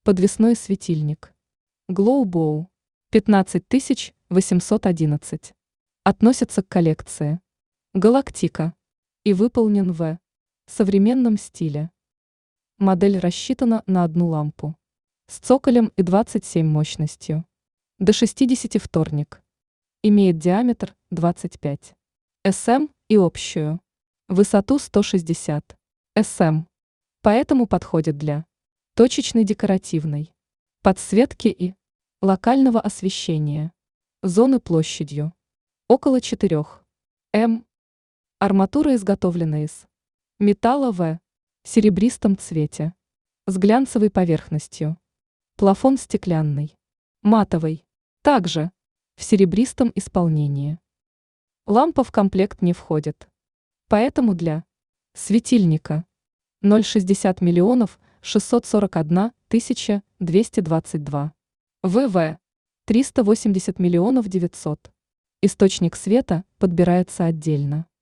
Подвесной светильник. Glowbow. 15811. Относится к коллекции Галактика и выполнен в современном стиле. Модель рассчитана на одну лампу с цоколем и 27 мощностью. До 60 вторник. Имеет диаметр 25 см и общую высоту 160 см. Поэтому подходит для точечной декоративной подсветки и локального освещения зоны площадью около 4 м. Арматура изготовлена из металла в серебристом цвете с глянцевой поверхностью. Плафон стеклянный, матовый, также в серебристом исполнении. Лампа в комплект не входит, поэтому для светильника 0,60 миллионов 641 222 ВВ 380 миллионов 900. Источник света подбирается отдельно.